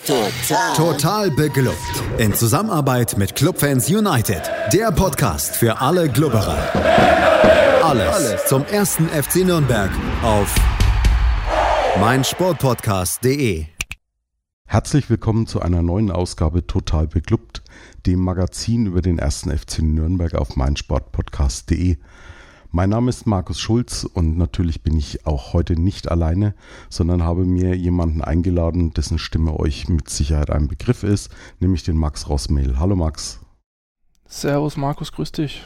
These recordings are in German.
Total beglückt. In Zusammenarbeit mit Clubfans United. Der Podcast für alle Glubberer. Alles zum ersten FC Nürnberg auf meinsportpodcast.de. Herzlich willkommen zu einer neuen Ausgabe Total beglückt, dem Magazin über den ersten FC Nürnberg auf meinsportpodcast.de. Mein Name ist Markus Schulz und natürlich bin ich auch heute nicht alleine, sondern habe mir jemanden eingeladen, dessen Stimme euch mit Sicherheit ein Begriff ist, nämlich den Max Rossmehl. Hallo Max. Servus Markus, grüß dich.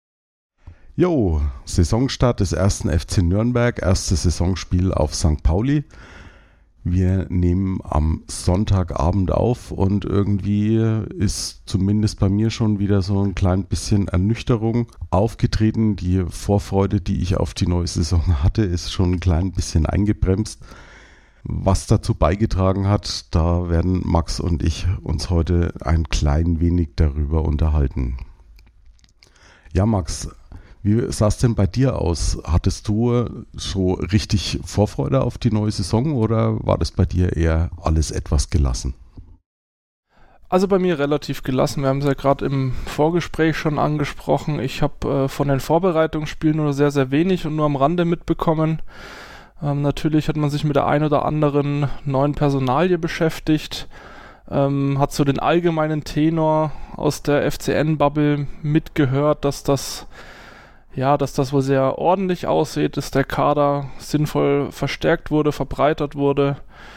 Jo, Saisonstart des ersten FC Nürnberg, erstes Saisonspiel auf St. Pauli. Wir nehmen am Sonntagabend auf und irgendwie ist zumindest bei mir schon wieder so ein klein bisschen Ernüchterung aufgetreten. Die Vorfreude, die ich auf die neue Saison hatte, ist schon ein klein bisschen eingebremst. Was dazu beigetragen hat, da werden Max und ich uns heute ein klein wenig darüber unterhalten. Ja, Max, wie sah es denn bei dir aus? Hattest du so richtig Vorfreude auf die neue Saison oder war das bei dir eher alles etwas gelassen? Also bei mir relativ gelassen. Wir haben es ja gerade im Vorgespräch schon angesprochen. Ich habe von den Vorbereitungsspielen nur sehr, sehr wenig und nur am Rande mitbekommen. Natürlich hat man sich mit der ein oder anderen neuen Personalie beschäftigt. Hat so den allgemeinen Tenor aus der FCN-Bubble mitgehört, dass das wohl sehr ordentlich aussieht, dass der Kader sinnvoll verstärkt wurde, verbreitert wurde.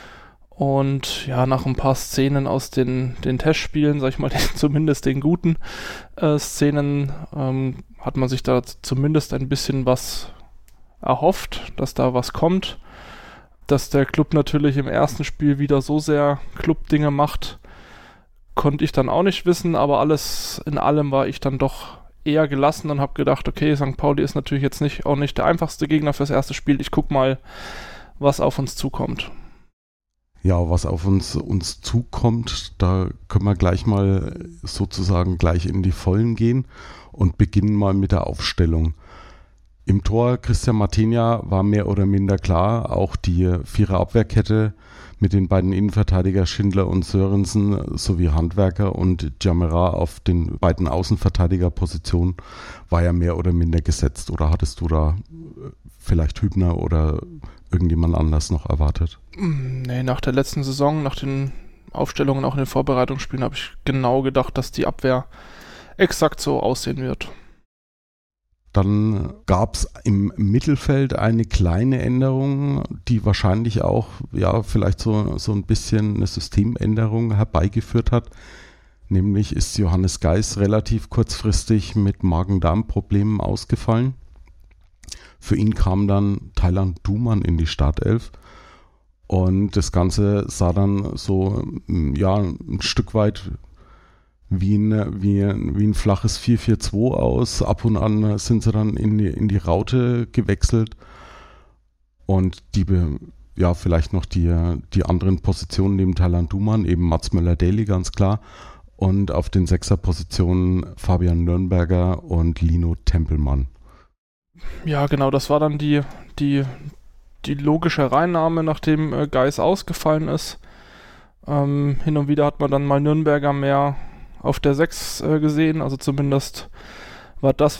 Und ja, nach ein paar Szenen aus den Testspielen, sag ich mal, zumindest den guten Szenen, hat man sich da zumindest ein bisschen was erhofft, dass da was kommt. Dass der Club natürlich im ersten Spiel wieder so sehr Club-Dinge macht, konnte ich dann auch nicht wissen, aber alles in allem war ich dann doch eher gelassen und habe gedacht, okay, St. Pauli ist natürlich jetzt auch nicht der einfachste Gegner fürs erste Spiel. Ich guck mal, was auf uns zukommt. Ja, was auf uns zukommt, da können wir gleich mal sozusagen gleich in die Vollen gehen und beginnen mal mit der Aufstellung. Im Tor Christian Martinia war mehr oder minder klar, auch die Vierer-Abwehrkette mit den beiden Innenverteidiger Schindler und Sörensen sowie Handwerker und Jamera auf den beiden Außenverteidigerpositionen war ja mehr oder minder gesetzt. Oder hattest du da vielleicht Hübner oder irgendjemand anders noch erwartet? Nee, nach der letzten Saison, nach den Aufstellungen, auch in den Vorbereitungsspielen, habe ich genau gedacht, dass die Abwehr exakt so aussehen wird. Dann gab es im Mittelfeld eine kleine Änderung, die wahrscheinlich auch vielleicht so ein bisschen eine Systemänderung herbeigeführt hat. Nämlich ist Johannes Geis relativ kurzfristig mit Magen-Darm-Problemen ausgefallen. Für ihn kam dann Taylan Duman in die Startelf. Und das Ganze sah dann so ein Stück weit wie ein flaches 4-4-2 aus. Ab und an sind sie dann in die Raute gewechselt und vielleicht noch die anderen Positionen neben Taylan Duman, eben Mats Möller-Daly ganz klar, und auf den Sechser-Positionen Fabian Nürnberger und Lino Tempelmann. Ja, genau, das war dann die logische Reinnahme, nachdem Geis ausgefallen ist. Hin und wieder hat man dann mal Nürnberger mehr auf der 6 gesehen, also zumindest war das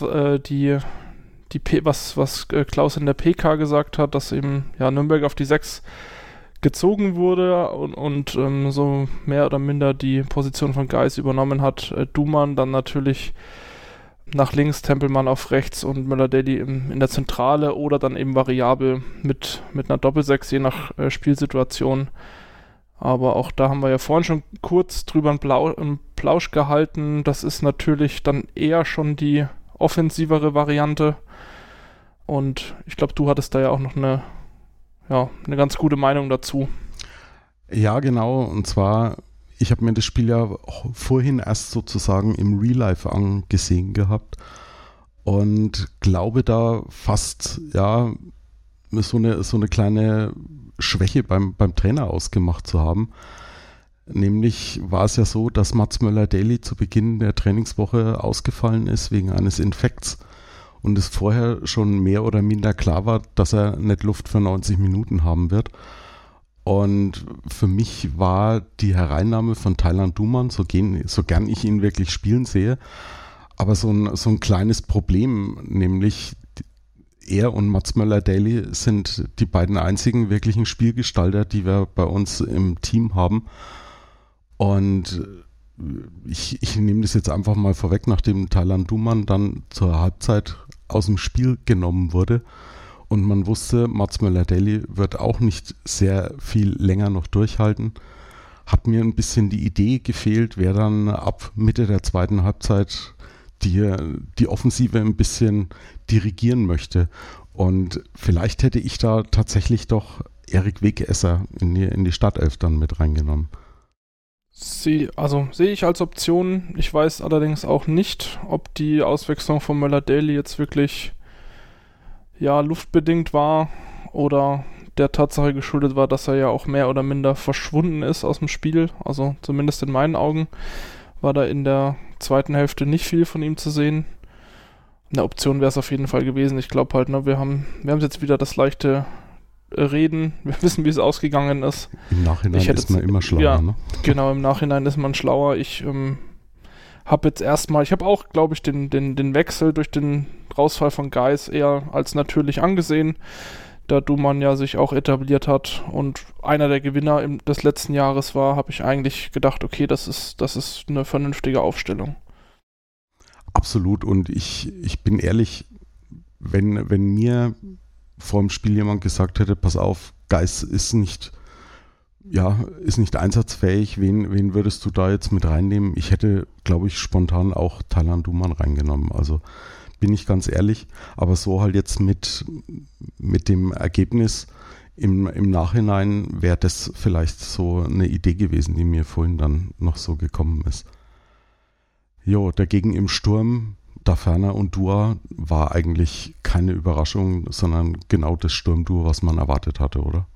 was Klaus in der PK gesagt hat, dass eben Nürnberg auf die 6 gezogen wurde und so mehr oder minder die Position von Geis übernommen hat. Duman dann natürlich nach links, Tempelmann auf rechts und Möller-Daly in der Zentrale oder dann eben variabel mit einer Doppel-6, je nach Spielsituation. Aber auch da haben wir ja vorhin schon kurz drüber einen Plausch gehalten. Das ist natürlich dann eher schon die offensivere Variante. Und ich glaube, du hattest da ja auch noch eine ganz gute Meinung dazu. Ja, genau. Und zwar, ich habe mir das Spiel ja vorhin erst sozusagen im Real Life angesehen gehabt und glaube da fast, so eine kleine Schwäche beim Trainer ausgemacht zu haben. Nämlich war es ja so, dass Mats Möller-Daly zu Beginn der Trainingswoche ausgefallen ist wegen eines Infekts und es vorher schon mehr oder minder klar war, dass er nicht Luft für 90 Minuten haben wird. Und für mich war die Hereinnahme von Taylan Duman, so gern ich ihn wirklich spielen sehe, aber so ein kleines Problem, nämlich er und Mats Möller-Daly sind die beiden einzigen wirklichen Spielgestalter, die wir bei uns im Team haben. Und ich nehme das jetzt einfach mal vorweg, nachdem Taylan Duman dann zur Halbzeit aus dem Spiel genommen wurde und man wusste, Mats Möller-Daly wird auch nicht sehr viel länger noch durchhalten, hat mir ein bisschen die Idee gefehlt, wer dann ab Mitte der zweiten Halbzeit die Offensive ein bisschen dirigieren möchte. Und vielleicht hätte ich da tatsächlich doch Erik Wegesser in die Startelf dann mit reingenommen. Sehe ich als Option. Ich weiß allerdings auch nicht, ob die Auswechslung von Möller-Daly jetzt wirklich luftbedingt war oder der Tatsache geschuldet war, dass er ja auch mehr oder minder verschwunden ist aus dem Spiel. Also zumindest in meinen Augen war da in der zweiten Hälfte nicht viel von ihm zu sehen. Eine Option wäre es auf jeden Fall gewesen. Ich glaube halt, wir haben jetzt wieder das leichte Reden. Wir wissen, wie es ausgegangen ist. Im Nachhinein ist man immer schlauer, ja, ne? Genau, im Nachhinein ist man schlauer. Ich habe auch, glaube ich, den Wechsel durch den Rausfall von Geis eher als natürlich angesehen, da Duman ja sich auch etabliert hat und einer der Gewinner des letzten Jahres war, habe ich eigentlich gedacht, okay, das ist eine vernünftige Aufstellung. Absolut, und ich bin ehrlich, wenn mir vor dem Spiel jemand gesagt hätte, pass auf, Geis ist nicht einsatzfähig, wen würdest du da jetzt mit reinnehmen? Ich hätte, glaube ich, spontan auch Taylan Duman reingenommen, also bin ich ganz ehrlich, aber so halt jetzt mit dem Ergebnis im Nachhinein wäre das vielleicht so eine Idee gewesen, die mir vorhin dann noch so gekommen ist. Jo, dagegen im Sturm, Daferner und Dua war eigentlich keine Überraschung, sondern genau das Sturmduo, was man erwartet hatte, oder?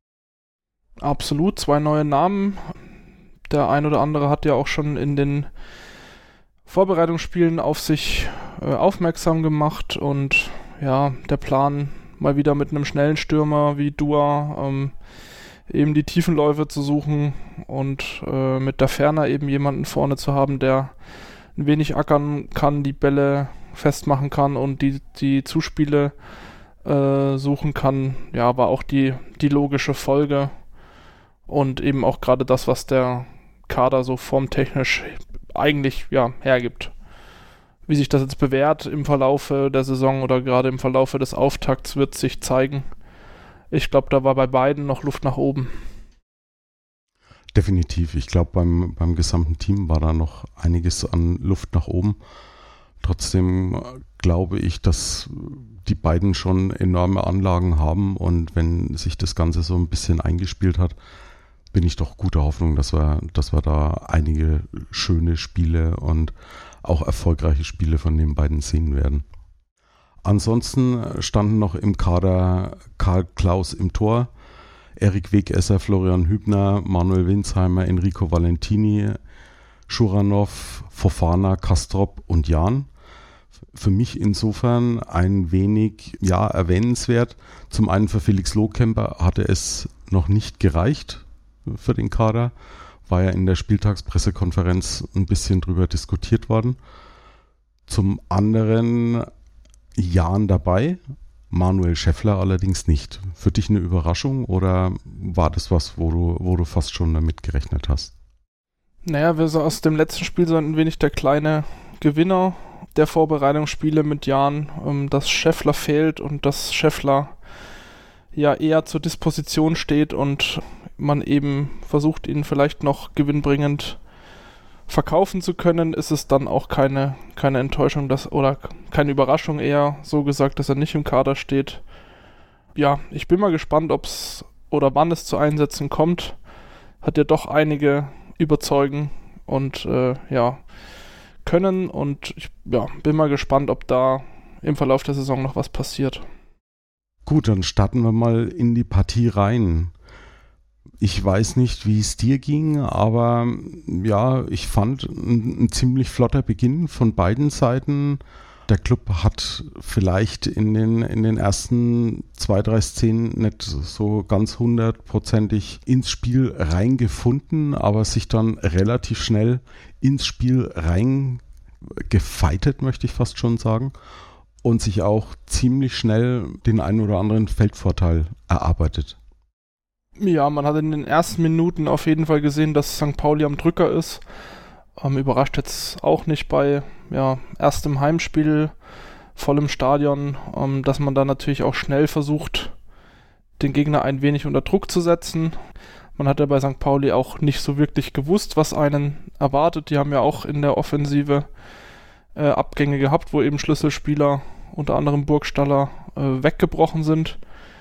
Absolut, 2 neue Namen. Der ein oder andere hat ja auch schon in den Vorbereitungsspielen auf sich aufmerksam gemacht und ja, der Plan mal wieder mit einem schnellen Stürmer wie Dua eben die Tiefenläufe zu suchen und mit Daferner eben jemanden vorne zu haben, der ein wenig ackern kann, die Bälle festmachen kann und die Zuspiele suchen kann, ja, war auch die logische Folge und eben auch gerade das, was der Kader so formtechnisch eigentlich hergibt. Wie sich das jetzt bewährt im Verlaufe der Saison oder gerade im Verlaufe des Auftakts, wird sich zeigen. Ich glaube, da war bei beiden noch Luft nach oben. Definitiv. Ich glaube, beim gesamten Team war da noch einiges an Luft nach oben. Trotzdem glaube ich, dass die beiden schon enorme Anlagen haben und wenn sich das Ganze so ein bisschen eingespielt hat, bin ich doch guter Hoffnung, dass wir da einige schöne Spiele und auch erfolgreiche Spiele von den beiden sehen werden. Ansonsten standen noch im Kader Karl Klaus im Tor, Erik Wegesser, Florian Hübner, Manuel Winsheimer, Enrico Valentini, Schuranov, Fofana, Kastrop und Jan. Für mich insofern ein wenig erwähnenswert. Zum einen für Felix Lohkemper hatte es noch nicht gereicht für den Kader. War ja in der Spieltagspressekonferenz ein bisschen drüber diskutiert worden. Zum anderen Jan dabei, Manuel Schäffler allerdings nicht. Für dich eine Überraschung oder war das was, wo du fast schon damit gerechnet hast? Naja, wir sind aus dem letzten Spiel so ein wenig der kleine Gewinner der Vorbereitungsspiele mit Jan, dass Schäffler fehlt und dass Schäffler ja eher zur Disposition steht und man eben versucht, ihn vielleicht noch gewinnbringend verkaufen zu können, ist es dann auch keine Enttäuschung, oder keine Überraschung eher, so gesagt, dass er nicht im Kader steht. Ja, ich bin mal gespannt, ob es oder wann es zu Einsätzen kommt. Hat ja doch einige überzeugen und können und ich bin mal gespannt, ob da im Verlauf der Saison noch was passiert. Gut, dann starten wir mal in die Partie rein. Ich weiß nicht, wie es dir ging, aber ja, ich fand ein ziemlich flotter Beginn von beiden Seiten. Der Club hat vielleicht in den ersten 2-3 Szenen nicht so ganz hundertprozentig ins Spiel reingefunden, aber sich dann relativ schnell ins Spiel reingefeitet, möchte ich fast schon sagen, und sich auch ziemlich schnell den einen oder anderen Feldvorteil erarbeitet. Ja, man hat in den ersten Minuten auf jeden Fall gesehen, dass St. Pauli am Drücker ist. Überrascht jetzt auch nicht bei erstem Heimspiel, vollem Stadion, dass man da natürlich auch schnell versucht, den Gegner ein wenig unter Druck zu setzen. Man hat ja bei St. Pauli auch nicht so wirklich gewusst, was einen erwartet. Die haben ja auch in der Offensive Abgänge gehabt, wo eben Schlüsselspieler, unter anderem Burgstaller, weggebrochen sind.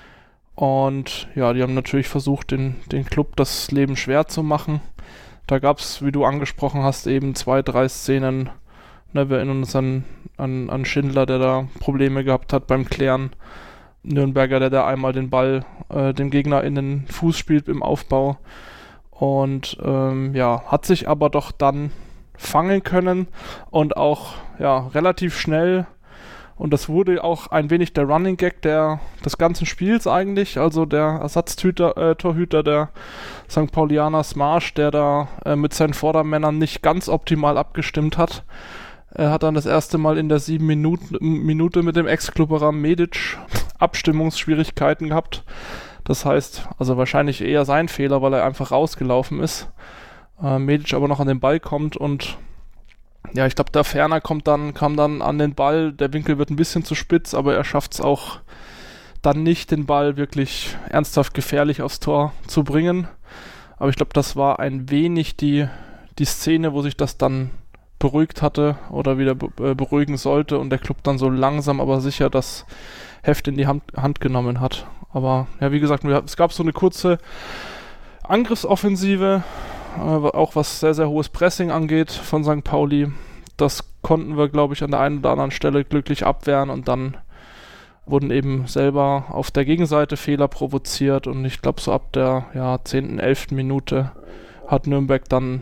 Und ja, die haben natürlich versucht, den Club das Leben schwer zu machen. Da gab es, wie du angesprochen hast, eben 2-3 Szenen. Wir erinnern uns an Schindler, der da Probleme gehabt hat beim Klären. Nürnberger, der da einmal den Ball dem Gegner in den Fuß spielt im Aufbau. Und hat sich aber doch dann fangen können und auch relativ schnell. Und das wurde auch ein wenig der Running Gag des ganzen Spiels eigentlich. Also der Ersatztorhüter der St. Paulianer Smarsch, der da mit seinen Vordermännern nicht ganz optimal abgestimmt hat. Er hat dann das erste Mal in der 7. Minute mit dem Ex-Klubberer Medic Abstimmungsschwierigkeiten gehabt. Das heißt, also wahrscheinlich eher sein Fehler, weil er einfach rausgelaufen ist. Medic aber noch an den Ball kommt und ja, ich glaube, der Ferner kam dann an den Ball, der Winkel wird ein bisschen zu spitz, aber er schafft es auch dann nicht, den Ball wirklich ernsthaft gefährlich aufs Tor zu bringen. Aber ich glaube, das war ein wenig die Szene, wo sich das dann beruhigt hatte oder wieder beruhigen sollte und der Club dann so langsam, aber sicher das Heft in die Hand genommen hat. Aber ja, wie gesagt, es gab so eine kurze Angriffsoffensive, auch was sehr, sehr hohes Pressing angeht von St. Pauli. Das konnten wir, glaube ich, an der einen oder anderen Stelle glücklich abwehren und dann wurden eben selber auf der Gegenseite Fehler provoziert und ich glaube, so ab der 10., 11. Minute hat Nürnberg dann,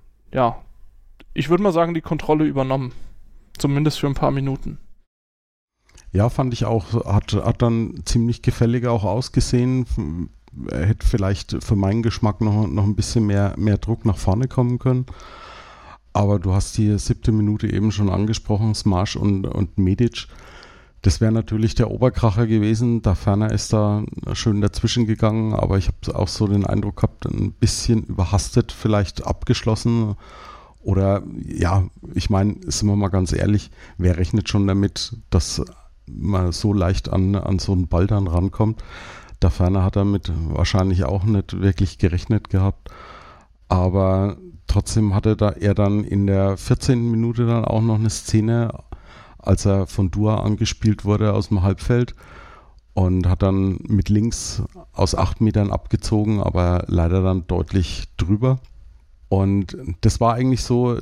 ich würde mal sagen, die Kontrolle übernommen. Zumindest für ein paar Minuten. Ja, fand ich auch, hat dann ziemlich gefällig auch ausgesehen. Er hätte vielleicht für meinen Geschmack noch ein bisschen mehr Druck nach vorne kommen können. Aber du hast die 7. Minute eben schon angesprochen, Smarsch und Medic. Das wäre natürlich der Oberkracher gewesen. Der Ferner ist da schön dazwischen gegangen, aber ich habe auch so den Eindruck gehabt, ein bisschen überhastet vielleicht abgeschlossen. Oder ich meine, sind wir mal ganz ehrlich, wer rechnet schon damit, dass man so leicht an so einen Ball dann rankommt? Der Ferner hat damit wahrscheinlich auch nicht wirklich gerechnet gehabt, aber trotzdem hatte er dann in der 14. Minute dann auch noch eine Szene, als er von Dua angespielt wurde aus dem Halbfeld und hat dann mit links aus 8 Metern abgezogen, aber leider dann deutlich drüber. Und das war eigentlich so,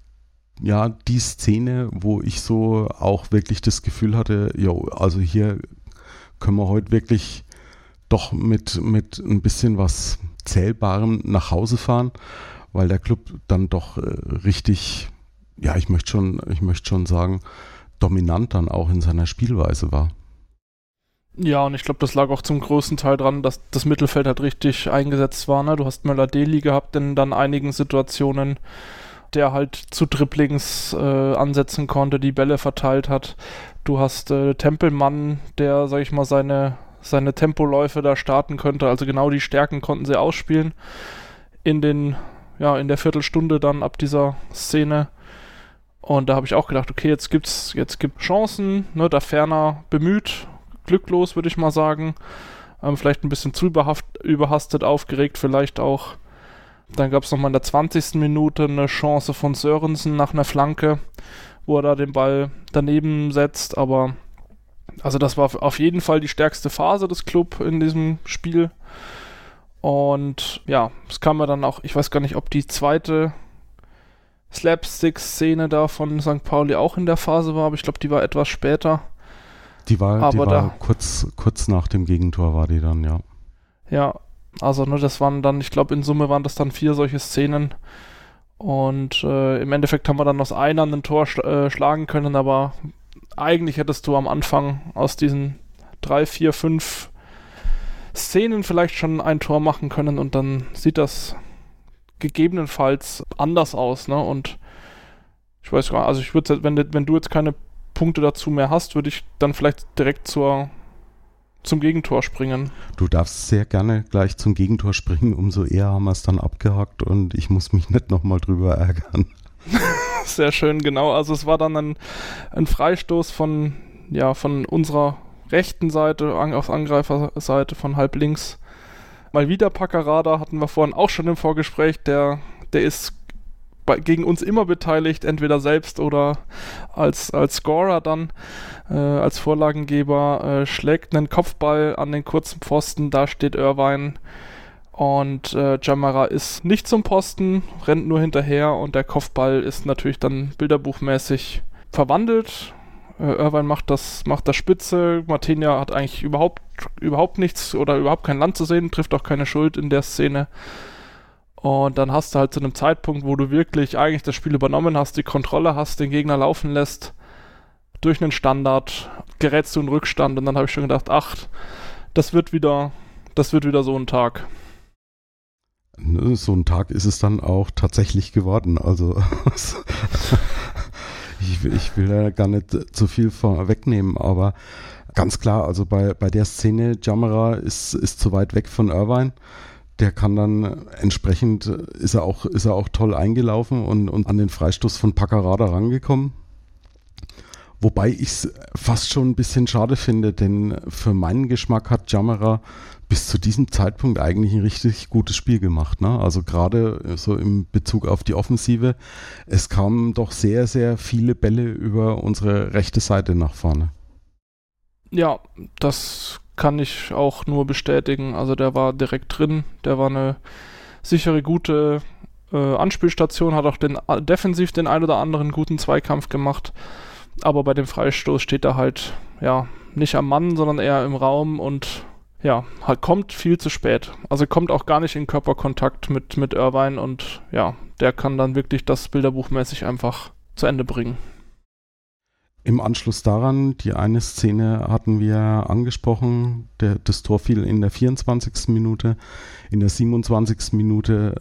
die Szene, wo ich so auch wirklich das Gefühl hatte, also hier können wir heute wirklich doch mit ein bisschen was Zählbarem nach Hause fahren, weil der Club dann doch richtig, ich möchte schon sagen, dominant dann auch in seiner Spielweise war. Ja, und ich glaube, das lag auch zum größten Teil dran, dass das Mittelfeld halt richtig eingesetzt war. Ne? Du hast Möller-Deli gehabt in dann einigen Situationen, der halt zu Dribblings ansetzen konnte, die Bälle verteilt hat. Du hast Tempelmann, der, sag ich mal, seine Tempoläufe da starten könnte. Also genau die Stärken konnten sie ausspielen in der Viertelstunde dann ab dieser Szene. Und da habe ich auch gedacht, okay, jetzt gibt's Chancen, ne, der Ferner bemüht, glücklos, würde ich mal sagen. Vielleicht ein bisschen zu überhastet, aufgeregt vielleicht auch. Dann gab es nochmal in der 20. Minute eine Chance von Sörensen nach einer Flanke, wo er da den Ball daneben setzt, aber also das war auf jeden Fall die stärkste Phase des Club in diesem Spiel. Und es kam ja dann auch, ich weiß gar nicht, ob die zweite Slapstick-Szene da von St. Pauli auch in der Phase war, aber ich glaube, die war etwas später. Die war kurz nach dem Gegentor war die dann, ja. Ja, also das waren dann, ich glaube, in Summe waren das dann 4 solche Szenen. Und im Endeffekt haben wir dann aus einer ein Tor schlagen können, aber eigentlich hättest du am Anfang aus diesen 3, 4, 5 Szenen vielleicht schon ein Tor machen können und dann sieht das gegebenenfalls anders aus, ne? Und ich weiß gar nicht, also ich würde, wenn du jetzt keine Punkte dazu mehr hast, würde ich dann vielleicht direkt zum Gegentor springen. Du darfst sehr gerne gleich zum Gegentor springen, umso eher haben wir es dann abgehakt und ich muss mich nicht nochmal drüber ärgern. Sehr schön, genau. Also es war dann ein Freistoß von unserer rechten Seite, auf Angreiferseite von halb links. Mal wieder Packerada, hatten wir vorhin auch schon im Vorgespräch, der ist gegen uns immer beteiligt, entweder selbst oder als Scorer dann, als Vorlagengeber, schlägt einen Kopfball an den kurzen Pfosten, da steht Irvine und Jamara ist nicht zum Posten, rennt nur hinterher und der Kopfball ist natürlich dann bilderbuchmäßig verwandelt. Irvine macht das Spitze, Martinia hat eigentlich überhaupt nichts oder überhaupt kein Land zu sehen, trifft auch keine Schuld in der Szene. Und dann hast du halt zu einem Zeitpunkt, wo du wirklich eigentlich das Spiel übernommen hast, die Kontrolle hast, den Gegner laufen lässt, durch einen Standard, gerätst du in Rückstand und dann habe ich schon gedacht, das wird wieder so ein Tag. So ein Tag ist es dann auch tatsächlich geworden. Also ich will da gar nicht zu viel vorwegnehmen, aber ganz klar, also bei der Szene, Jamara ist zu weit weg von Irvine. Der kann dann entsprechend, ist er auch toll eingelaufen und an den Freistoß von Packerada rangekommen. Wobei ich es fast schon ein bisschen schade finde, denn für meinen Geschmack hat Jamara bis zu diesem Zeitpunkt eigentlich ein richtig gutes Spiel gemacht, ne? Also gerade so im Bezug auf die Offensive, es kamen doch sehr, sehr viele Bälle über unsere rechte Seite nach vorne. Ja, das kann ich auch nur bestätigen. Also der war direkt drin, der war eine sichere, gute Anspielstation, hat auch defensiv den ein oder anderen guten Zweikampf gemacht, aber bei dem Freistoß steht er halt, ja, nicht am Mann, sondern eher im Raum und ja, halt kommt viel zu spät. Also kommt auch gar nicht in Körperkontakt mit Irvine und ja, der kann dann wirklich das bilderbuchmäßig einfach zu Ende bringen. Im Anschluss daran, die eine Szene hatten wir angesprochen, das Tor fiel in der 24. Minute, in der 27. Minute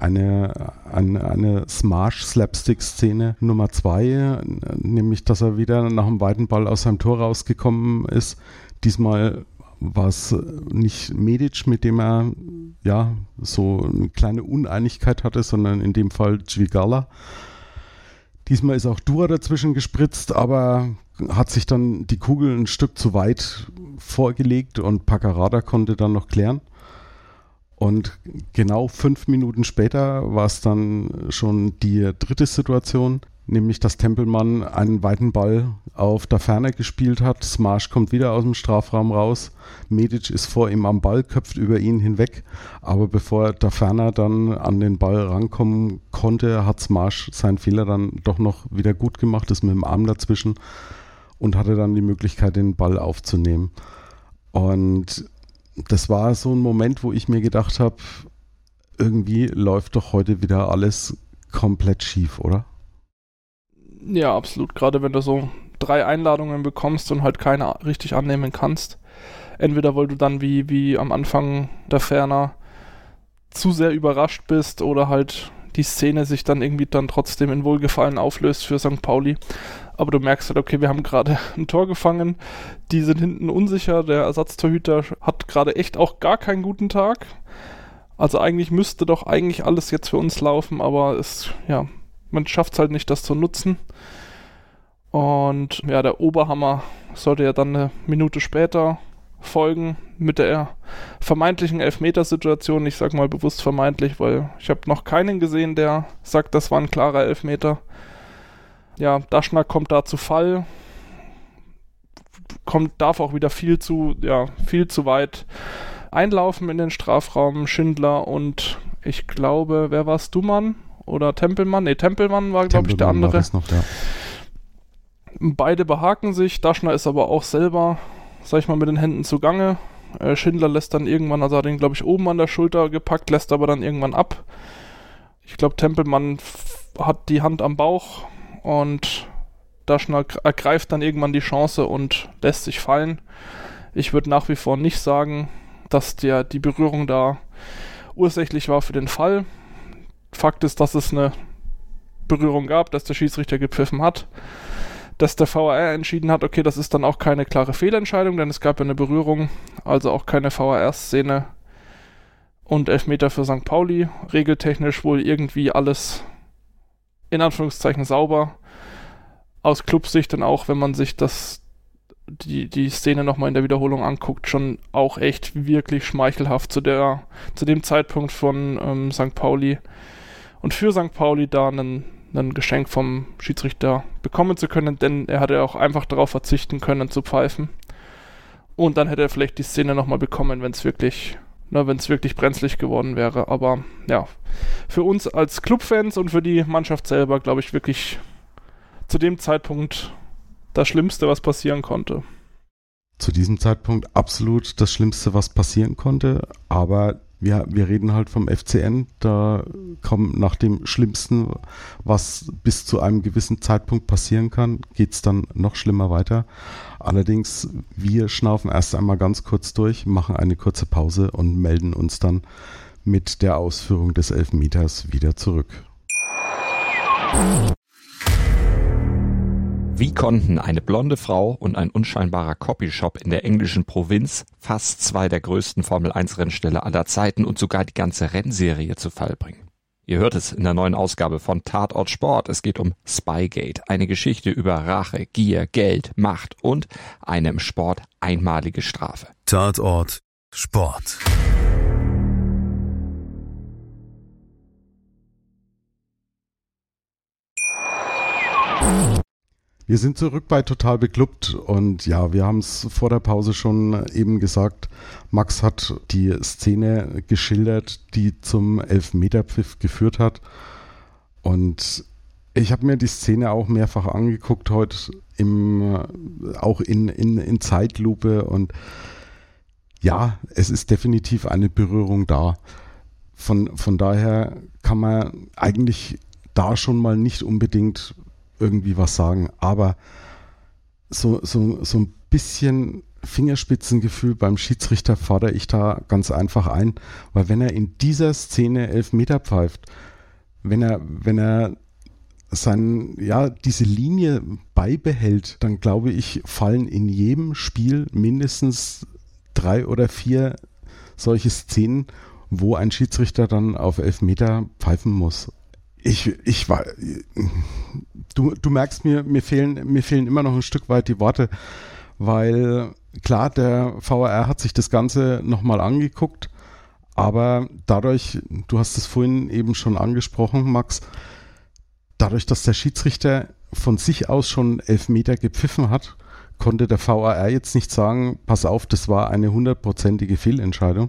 eine Smash-Slapstick-Szene Nummer 2, nämlich, dass er wieder nach einem weiten Ball aus seinem Tor rausgekommen ist. Diesmal war es nicht Medic, mit dem er ja so eine kleine Uneinigkeit hatte, sondern in dem Fall Dźwigała. Diesmal ist auch Dura dazwischen gespritzt, aber hat sich dann die Kugel ein Stück zu weit vorgelegt und Packerada konnte dann noch klären. Und genau 5 Minuten später war es dann schon die dritte Situation, nämlich dass Tempelmann einen weiten Ball auf Daferner gespielt hat. Smash kommt wieder aus dem Strafraum raus. Medic ist vor ihm am Ball, köpft über ihn hinweg. Aber bevor Daferner dann an den Ball rankommen konnte, hat Smash seinen Fehler dann doch noch wieder gut gemacht, ist mit dem Arm dazwischen und hatte dann die Möglichkeit, den Ball aufzunehmen. Und das war so ein Moment, wo ich mir gedacht habe, irgendwie läuft doch heute wieder alles komplett schief, oder? Ja, absolut. Gerade wenn du so 3 Einladungen bekommst und halt keine richtig annehmen kannst. Entweder weil du dann wie am Anfang der Ferner zu sehr überrascht bist oder halt die Szene sich dann irgendwie dann trotzdem in Wohlgefallen auflöst für St. Pauli. Aber du merkst halt, okay, wir haben gerade ein Tor gefangen, die sind hinten unsicher, der Ersatztorhüter hat gerade echt auch gar keinen guten Tag. Also eigentlich müsste doch alles jetzt für uns laufen, aber man schafft es halt nicht, das zu nutzen. Und ja, der Oberhammer sollte ja dann eine Minute später folgen mit der vermeintlichen Elfmetersituation. Ich sag mal bewusst vermeintlich, weil ich habe noch keinen gesehen, der sagt, das war ein klarer Elfmeter. Ja, Daschner kommt da zu Fall, darf auch wieder viel zu weit einlaufen in den Strafraum. Schindler und ich glaube, wer war es, Dumann oder Tempelmann? Ne, Tempelmann war, glaube ich, der andere. War das noch, ja. Beide behaken sich, Daschner ist aber auch selber, sag ich mal, mit den Händen zugange. Schindler lässt dann irgendwann, also hat ihn, glaube ich, oben an der Schulter gepackt, lässt aber dann irgendwann ab. Ich glaube, Tempelmann hat die Hand am Bauch und Daschner ergreift dann irgendwann die Chance und lässt sich fallen. Ich würde nach wie vor nicht sagen, dass die Berührung da ursächlich war für den Fall. Fakt ist, dass es eine Berührung gab, dass der Schiedsrichter gepfiffen hat, dass der VAR entschieden hat, okay, das ist dann auch keine klare Fehlentscheidung, denn es gab ja eine Berührung, also auch keine VAR-Szene und Elfmeter für St. Pauli. Regeltechnisch wohl irgendwie alles in Anführungszeichen sauber. Aus Clubsicht dann auch, wenn man sich die Szene nochmal in der Wiederholung anguckt, schon auch echt wirklich schmeichelhaft zu dem Zeitpunkt von St. Pauli und für St. Pauli da ein Geschenk vom Schiedsrichter bekommen zu können, denn er hätte auch einfach darauf verzichten können zu pfeifen und dann hätte er vielleicht die Szene nochmal bekommen, wenn es wirklich brenzlig geworden wäre, aber ja, für uns als Clubfans und für die Mannschaft selber, glaube ich, wirklich zu dem Zeitpunkt das Schlimmste, was passieren konnte. Zu diesem Zeitpunkt absolut das Schlimmste, was passieren konnte, aber wir reden halt vom FCN, da kommt nach dem Schlimmsten, was bis zu einem gewissen Zeitpunkt passieren kann, geht es dann noch schlimmer weiter. Allerdings, wir schnaufen erst einmal ganz kurz durch, machen eine kurze Pause und melden uns dann mit der Ausführung des Elfmeters wieder zurück. Wie konnten eine blonde Frau und ein unscheinbarer Copyshop in der englischen Provinz fast zwei der größten Formel-1-Rennställe aller Zeiten und sogar die ganze Rennserie zu Fall bringen? Ihr hört es in der neuen Ausgabe von Tatort Sport. Es geht um Spygate, eine Geschichte über Rache, Gier, Geld, Macht und eine im Sport einmalige Strafe. Tatort Sport. Wir sind zurück bei Total Beklubbt und ja, wir haben es vor der Pause schon eben gesagt, Max hat die Szene geschildert, die zum Elfmeterpfiff geführt hat und ich habe mir die Szene auch mehrfach angeguckt heute, auch in Zeitlupe und ja, es ist definitiv eine Berührung da. Von daher kann man eigentlich da schon mal nicht unbedingt irgendwie was sagen, aber so ein bisschen Fingerspitzengefühl beim Schiedsrichter fordere ich da ganz einfach ein, weil wenn er in dieser Szene Elfmeter pfeift, wenn er diese Linie beibehält, dann glaube ich, fallen in jedem Spiel mindestens 3 oder 4 solche Szenen, wo ein Schiedsrichter dann auf Elfmeter pfeifen muss. Du merkst, mir fehlen immer noch ein Stück weit die Worte, weil klar, der VAR hat sich das Ganze nochmal angeguckt, aber dadurch, du hast es vorhin eben schon angesprochen, Max, dadurch, dass der Schiedsrichter von sich aus schon Elfmeter gepfiffen hat, konnte der VAR jetzt nicht sagen, pass auf, das war eine 100%ige Fehlentscheidung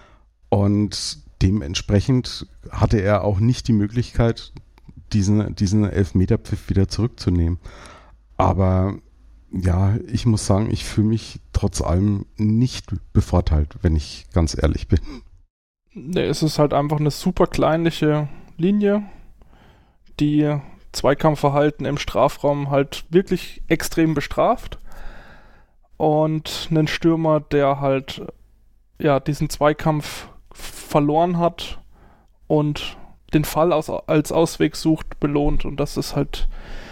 und dementsprechend hatte er auch nicht die Möglichkeit, diesen Elfmeterpfiff wieder zurückzunehmen. Aber ja, ich muss sagen, ich fühle mich trotz allem nicht bevorteilt, wenn ich ganz ehrlich bin. Nee, es ist halt einfach eine super kleinliche Linie, die Zweikampfverhalten im Strafraum halt wirklich extrem bestraft. Und einen Stürmer, der halt diesen Zweikampf verloren hat und den Fall als Ausweg sucht, belohnt. Und das ist halt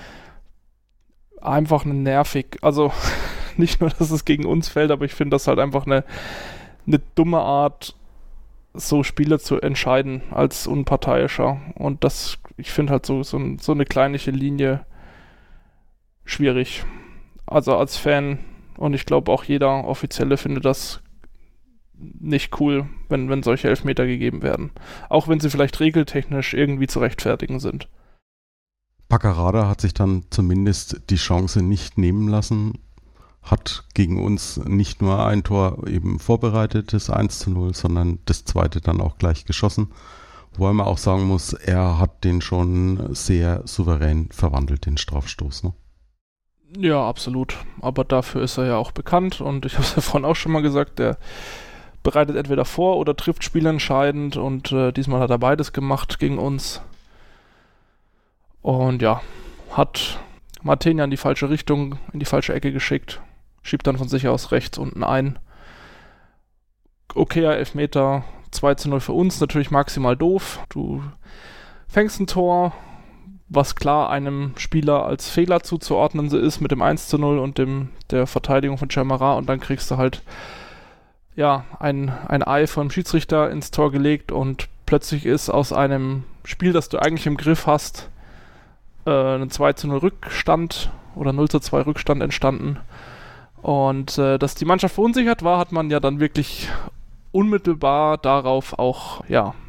einfach nervig. Also nicht nur, dass es gegen uns fällt, aber ich finde das halt einfach eine dumme Art, so Spiele zu entscheiden als Unparteiischer. Und ich finde halt so eine kleinliche Linie schwierig. Also als Fan, und ich glaube auch jeder Offizielle findet das nicht cool, wenn solche Elfmeter gegeben werden. Auch wenn sie vielleicht regeltechnisch irgendwie zu rechtfertigen sind. Paccarada hat sich dann zumindest die Chance nicht nehmen lassen, hat gegen uns nicht nur ein Tor eben vorbereitet, das 1:0, sondern das zweite dann auch gleich geschossen. Wobei man auch sagen muss, er hat den schon sehr souverän verwandelt, den Strafstoß. Ne? Ja, absolut. Aber dafür ist er ja auch bekannt und ich habe es ja vorhin auch schon mal gesagt, der bereitet entweder vor oder trifft spielentscheidend und diesmal hat er beides gemacht gegen uns. Und ja, hat Martenia in die falsche Richtung, in die falsche Ecke geschickt, schiebt dann von sich aus rechts unten ein. Okayer Elfmeter, 2:0 für uns, natürlich maximal doof. Du fängst ein Tor, was klar einem Spieler als Fehler zuzuordnen ist mit dem 1:0 und der Verteidigung von Chaimara, und dann kriegst du halt ein Ei vom Schiedsrichter ins Tor gelegt und plötzlich ist aus einem Spiel, das du eigentlich im Griff hast, ein 2:0 Rückstand oder 0:2 Rückstand entstanden. Und dass die Mannschaft verunsichert war, hat man ja dann wirklich unmittelbar darauf auch,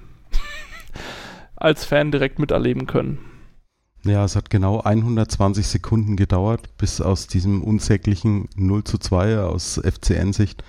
als Fan direkt miterleben können. Ja, es hat genau 120 Sekunden gedauert, bis aus diesem unsäglichen 0:2 aus FCN-Sicht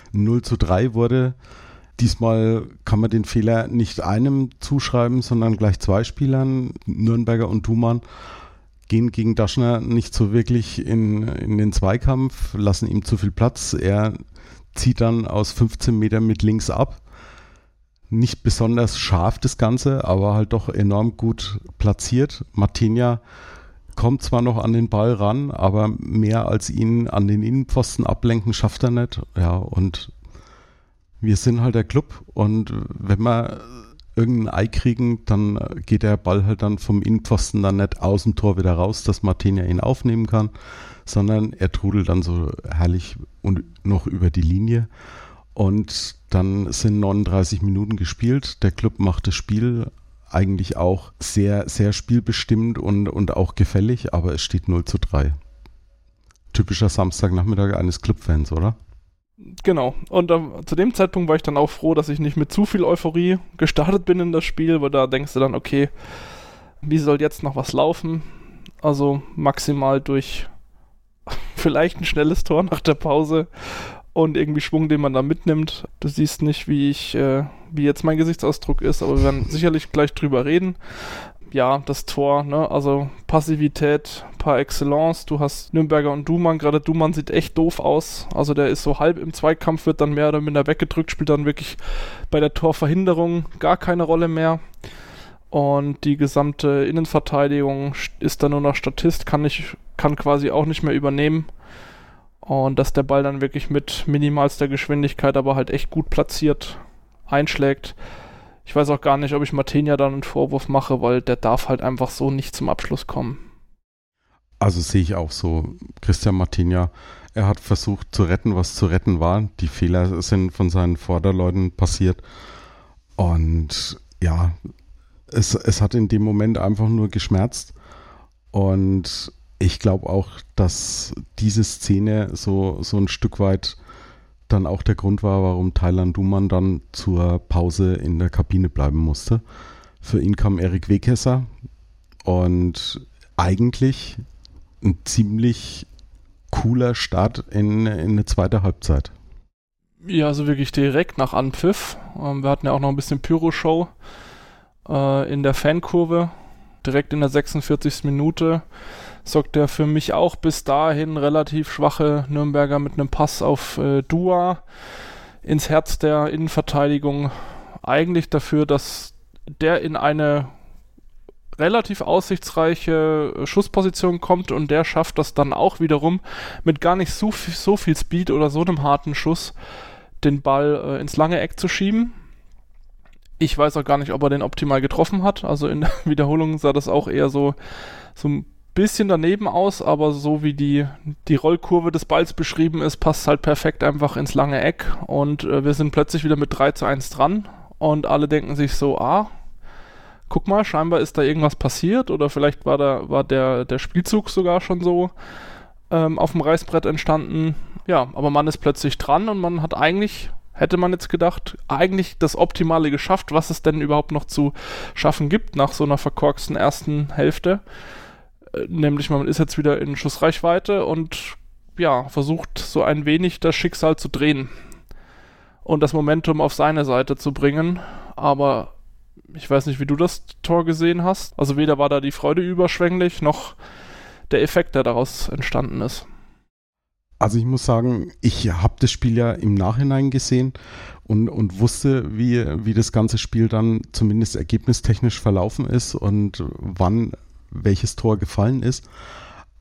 0:3 wurde. Diesmal kann man den Fehler nicht einem zuschreiben, sondern gleich zwei Spielern. Nürnberger und Duman gehen gegen Daschner nicht so wirklich in den Zweikampf, lassen ihm zu viel Platz. Er zieht dann aus 15 Metern mit links ab. Nicht besonders scharf das Ganze, aber halt doch enorm gut platziert. Martenia kommt zwar noch an den Ball ran, aber mehr als ihn an den Innenpfosten ablenken schafft er nicht. Ja, und wir sind halt der Club, und wenn wir irgendein Ei kriegen, dann geht der Ball halt dann vom Innenpfosten dann nicht aus dem Tor wieder raus, dass Martenia ihn aufnehmen kann, sondern er trudelt dann so herrlich und noch über die Linie. Und dann sind 39 Minuten gespielt. Der Club macht das Spiel eigentlich auch sehr, sehr spielbestimmt und auch gefällig, aber es steht 0:3. Typischer Samstagnachmittag eines Clubfans, oder? Genau. Und zu dem Zeitpunkt war ich dann auch froh, dass ich nicht mit zu viel Euphorie gestartet bin in das Spiel, weil da denkst du dann, okay, wie soll jetzt noch was laufen? Also maximal durch vielleicht ein schnelles Tor nach der Pause und irgendwie Schwung, den man da mitnimmt. Du siehst nicht, wie jetzt mein Gesichtsausdruck ist, aber wir werden sicherlich gleich drüber reden. Ja, das Tor, ne, also Passivität par excellence. Du hast Nürnberger und Duman, gerade Duman sieht echt doof aus. Also der ist so halb im Zweikampf, wird dann mehr oder minder weggedrückt, spielt dann wirklich bei der Torverhinderung gar keine Rolle mehr. Und die gesamte Innenverteidigung ist dann nur noch Statist, kann quasi auch nicht mehr übernehmen. Und dass der Ball dann wirklich mit minimalster Geschwindigkeit, aber halt echt gut platziert einschlägt. Ich weiß auch gar nicht, ob ich Martenia dann einen Vorwurf mache, weil der darf halt einfach so nicht zum Abschluss kommen. Also sehe ich auch so. Christian Martenia, er hat versucht zu retten, was zu retten war. Die Fehler sind von seinen Vorderleuten passiert. Und ja, es hat in dem Moment einfach nur geschmerzt. Und ich glaube auch, dass diese Szene so ein Stück weit dann auch der Grund war, warum Taylan Duman dann zur Pause in der Kabine bleiben musste. Für ihn kam Erik Wekesser und eigentlich ein ziemlich cooler Start in eine zweite Halbzeit. Ja, also wirklich direkt nach Anpfiff. Wir hatten ja auch noch ein bisschen Pyro-Show in der Fankurve. Direkt in der 46. Minute sorgt der für mich auch bis dahin relativ schwache Nürnberger mit einem Pass auf Dua ins Herz der Innenverteidigung eigentlich dafür, dass der in eine relativ aussichtsreiche Schussposition kommt, und der schafft das dann auch wiederum mit gar nicht so viel Speed oder so einem harten Schuss den Ball ins lange Eck zu schieben. Ich weiß auch gar nicht, ob er den optimal getroffen hat. Also in der Wiederholung sah das auch eher so ein bisschen daneben aus, aber so wie die Rollkurve des Balls beschrieben ist, passt halt perfekt einfach ins lange Eck, und wir sind plötzlich wieder mit 3:1 dran und alle denken sich so, guck mal, scheinbar ist da irgendwas passiert, oder vielleicht war der Spielzug sogar schon so auf dem Reißbrett entstanden. Ja, aber man ist plötzlich dran und man hat hätte man jetzt gedacht, eigentlich das Optimale geschafft, was es denn überhaupt noch zu schaffen gibt nach so einer verkorksten ersten Hälfte. Nämlich man ist jetzt wieder in Schussreichweite und ja, versucht so ein wenig das Schicksal zu drehen und das Momentum auf seine Seite zu bringen. Aber ich weiß nicht, wie du das Tor gesehen hast. Also weder war da die Freude überschwänglich, noch der Effekt, der daraus entstanden ist. Also ich muss sagen, ich habe das Spiel ja im Nachhinein gesehen und wusste, wie das ganze Spiel dann zumindest ergebnistechnisch verlaufen ist und wann welches Tor gefallen ist.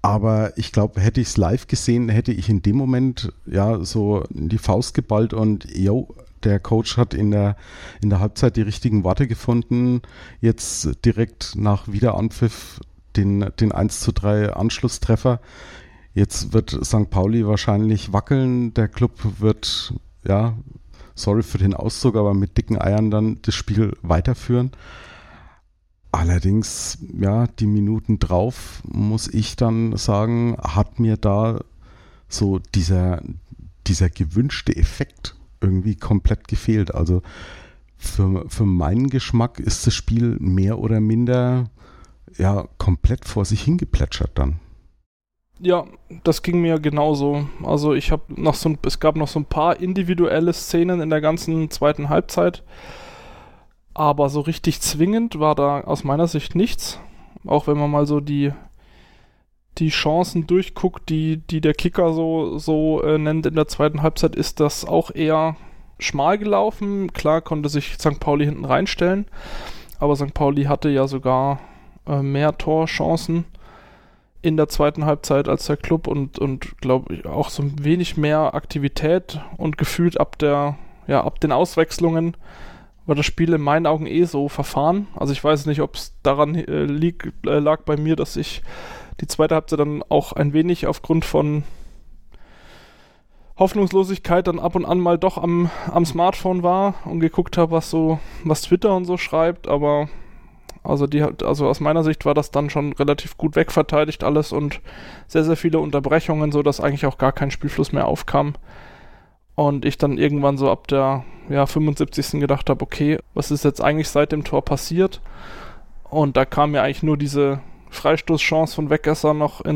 Aber ich glaube, hätte ich es live gesehen, hätte ich in dem Moment ja so die Faust geballt und der Coach hat in der Halbzeit die richtigen Worte gefunden. Jetzt direkt nach Wiederanpfiff den 1:3 Anschlusstreffer. Jetzt wird St. Pauli wahrscheinlich wackeln. Der Club wird, ja, sorry für den Ausdruck, aber mit dicken Eiern dann das Spiel weiterführen. Allerdings, ja, die Minuten drauf, muss ich dann sagen, hat mir da so dieser gewünschte Effekt irgendwie komplett gefehlt. Also für meinen Geschmack ist das Spiel mehr oder minder ja komplett vor sich hingeplätschert dann. Ja, das ging mir genauso. Also es gab noch so ein paar individuelle Szenen in der ganzen zweiten Halbzeit, aber so richtig zwingend war da aus meiner Sicht nichts. Auch wenn man mal so die Chancen durchguckt, die der Kicker so nennt in der zweiten Halbzeit, ist das auch eher schmal gelaufen. Klar konnte sich St. Pauli hinten reinstellen, aber St. Pauli hatte ja sogar mehr Torchancen in der zweiten Halbzeit als der Club und glaube ich auch so ein wenig mehr Aktivität und gefühlt ab den Auswechslungen war das Spiel in meinen Augen so verfahren. Also ich weiß nicht, ob es daran lag bei mir, dass ich die zweite Halbzeit dann auch ein wenig aufgrund von Hoffnungslosigkeit dann ab und an mal doch am Smartphone war und geguckt habe, was Twitter und so schreibt, aber also aus meiner Sicht war das dann schon relativ gut wegverteidigt alles und sehr, sehr viele Unterbrechungen, so dass eigentlich auch gar kein Spielfluss mehr aufkam. Und ich dann irgendwann so ab der 75. gedacht habe, okay, was ist jetzt eigentlich seit dem Tor passiert? Und da kam mir eigentlich nur diese Freistoßchance von Wegesser noch in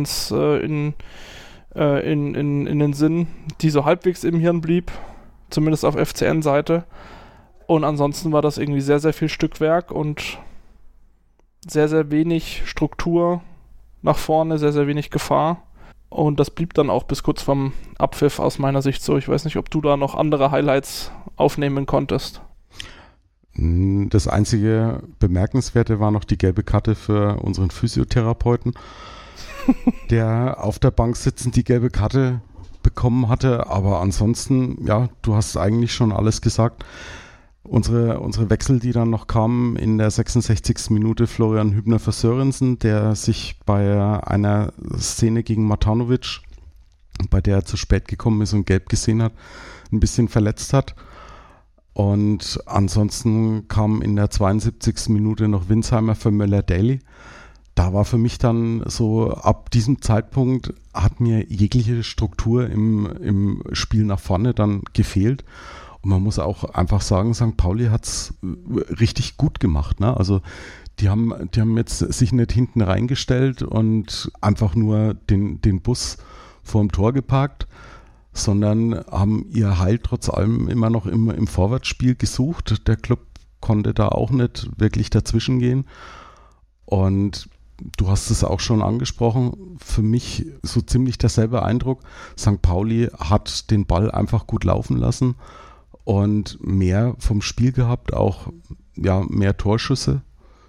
den Sinn, die so halbwegs im Hirn blieb, zumindest auf FCN-Seite. Und ansonsten war das irgendwie sehr, sehr viel Stückwerk und sehr, sehr wenig Struktur nach vorne, sehr, sehr wenig Gefahr. Und das blieb dann auch bis kurz vorm Abpfiff aus meiner Sicht so. Ich weiß nicht, ob du da noch andere Highlights aufnehmen konntest. Das einzige Bemerkenswerte war noch die gelbe Karte für unseren Physiotherapeuten, der auf der Bank sitzend die gelbe Karte bekommen hatte. Aber ansonsten, ja, du hast eigentlich schon alles gesagt. Unsere Wechsel, die dann noch kamen, in der 66. Minute Florian Hübner für Sörensen, der sich bei einer Szene gegen Matanovic, bei der er zu spät gekommen ist und gelb gesehen hat, ein bisschen verletzt hat. Und ansonsten kam in der 72. Minute noch Winsheimer für Möller-Daly. Da war für mich dann so, ab diesem Zeitpunkt hat mir jegliche Struktur im Spiel nach vorne dann gefehlt. Und man muss auch einfach sagen, St. Pauli hat es richtig gut gemacht. Ne? Also die haben jetzt sich nicht hinten reingestellt und einfach nur den Bus vorm Tor geparkt, sondern haben ihr Heil trotz allem immer noch im Vorwärtsspiel gesucht. Der Club konnte da auch nicht wirklich dazwischen gehen. Und du hast es auch schon angesprochen, für mich so ziemlich derselbe Eindruck. St. Pauli hat den Ball einfach gut laufen lassen und mehr vom Spiel gehabt, auch mehr Torschüsse.